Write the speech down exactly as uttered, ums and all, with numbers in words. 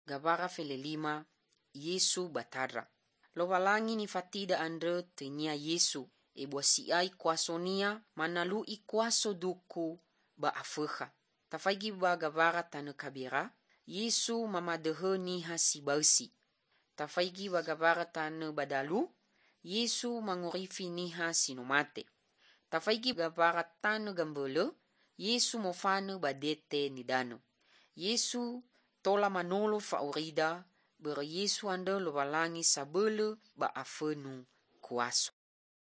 Gavara felelima Yesu batara. Lowalangi ni fatida andre tenia Yesu. E buasiai kwasonia manalu i kwaso duku ba afeha. Tafaigi ba gavara tane kabira. Yesu mamadehe niha si bausi. Tafaigi ba gavara tane badalu. Yesu mangorifi niha sinomate. Tafaigi gavara tane gambele. Yesu mofane badete nidano. Yesu tola manolo faurida. Bere Yesu ande lowalangi sabele ba afenu kuaso.